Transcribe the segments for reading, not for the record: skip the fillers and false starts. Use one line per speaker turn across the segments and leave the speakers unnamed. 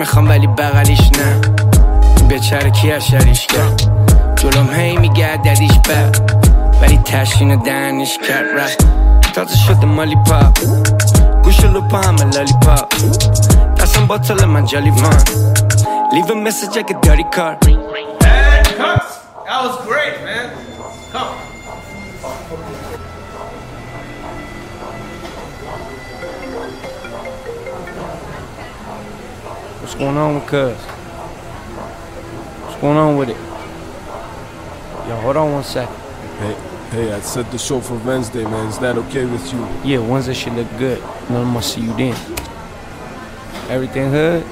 میخوام ولی بغلیش نه. بیچاره کی شریش کرد جلوم هی میگرد ددیش بر ولی تشکین دهنش کرد رفت تازه شده مالی پاپ گوش لوپا همه لالی پاپ دستم باطل من جالی وان leave a message like a dirty car.
And cuts! That was great, man. Come.
What's going on with Cuz? What's going on with it? Yo, hold on 1 second.
Hey, I set the show for Wednesday, man. Is that okay with you?
Yeah, Wednesday should look good. I'm gonna see you then. Everything hood?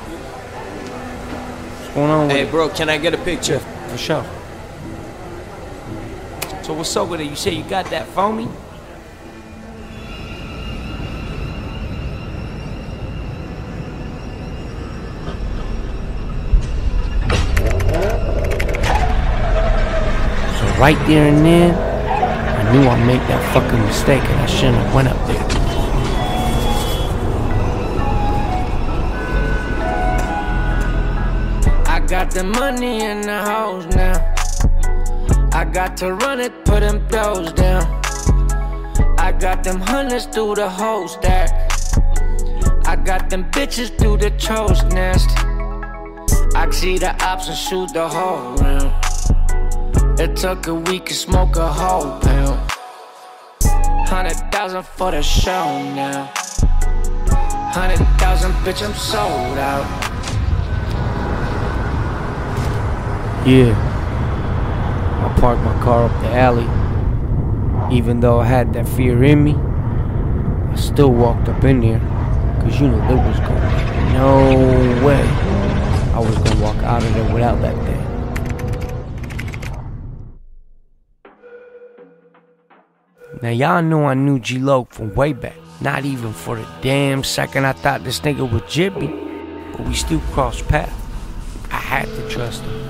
What's going on with
Hey,
it?
bro, can I get a picture?
For sure. So what's up with it? You say you got that for me? So right there and then, I knew I'd make that fucking mistake and I shouldn't have went up there. I got the money in the house now. I got to run it, put them bills down. I got them hundreds through the whole stack. I got them bitches through the toast nest. I see the ops and shoot the whole round. It took a week to smoke a whole pound. 100,000 for the show now. 100,000, bitch, I'm sold out. Yeah, I parked my car up the alley. Even though I had that fear in me, I still walked up in there. Cause you know there was gonna be no way I was gonna walk out of there without that thing. Now y'all know I knew G-Lo from way back. Not even for the damn second I thought this nigga was Jibby. But we still crossed paths. I had to trust him.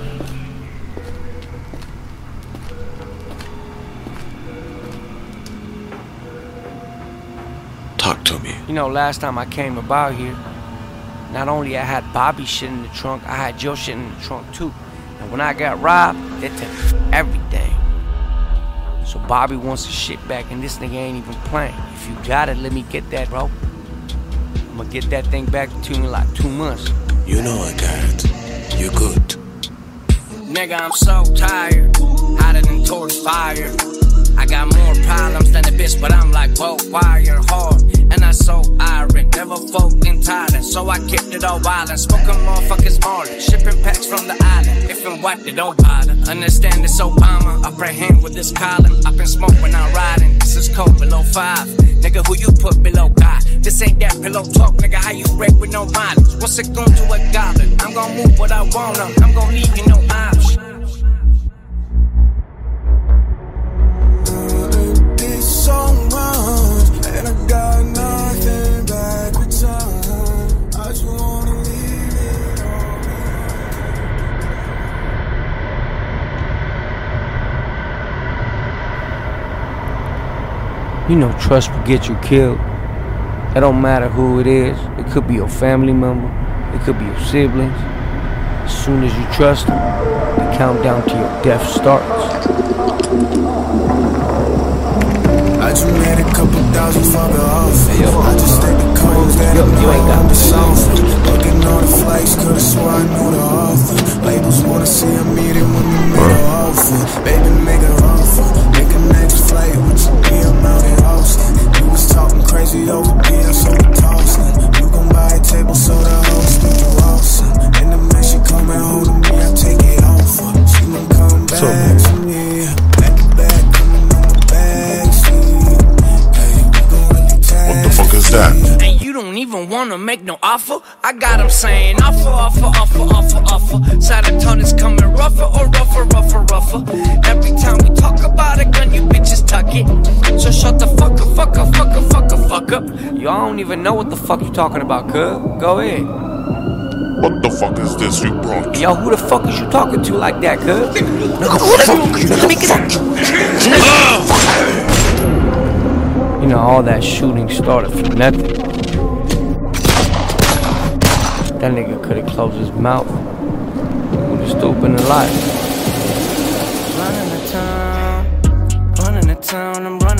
Talk to me.
You know, last time I came about here, not only I had Bobby's shit in the trunk, I had your shit in the trunk too. And when I got robbed, they took everything. So Bobby wants his shit back and this nigga ain't even playing. If you got it, let me get that, bro. I'ma get that thing back to you in like 2 months.
You know I got it. You're good.
Nigga, I'm so tired. Hotter than torch fire. I got more problems than a bitch, but I'm like, whoa, wire hard. And I so iron, never fucking tired. So I kept it all violent, smoking motherfuckers morning, shipping packs from the island. If I'm white, they don't bother. Understand it's Obama, I pray hand with this column. I've been smoke when I'm riding, this is cold below 5. Nigga, who you put below God? This ain't that pillow talk, nigga, how you break with no violence? What's it gonna do a goblin? I'm gonna move what I wanna, I'm gonna leave you no option.
So much, and I got nothing back with time. I just wanna leave it all.
You know, trust will get you killed. It don't matter who it is. It could be your family member. It could be your siblings. As soon as you trust them, the countdown to your death starts.
I just made a couple thousand for the offer. I just take the codes that I know
ain't got
on the
the
sofa. Looking on the flights, could've swore I knew the author. Labels wanna see a meeting when we made an offer. Baby, make an offer. Make a next flight with your DM out in Austin. You was talking crazy over DM, so we tossing. You gon' buy a table so the host think you awesome. And the man she coming home to me, I take it off her. She gon' come back to me. Back to back, coming on my backseat.
What the fuck is that?
And you don't even wanna make no offer. I got him saying offer, offer, offer, offer, offer. Side of tone is coming rougher or rougher, rougher, rougher. Every time we talk about a gun, you bitches tuck it. So shut the fuck up, fuck up, fuck up, fuck up, fuck up. Y'all don't even know what the fuck you talking about, cuz. Go ahead.
What the fuck is this you brought?
Yo, who the fuck is you talking to like that, cuz? Nigga, who the fuck is you? Let me get that. You know, all that shooting started from nothing. That nigga could've closed his mouth. Would've stooped in the life. Running the town, I'm running.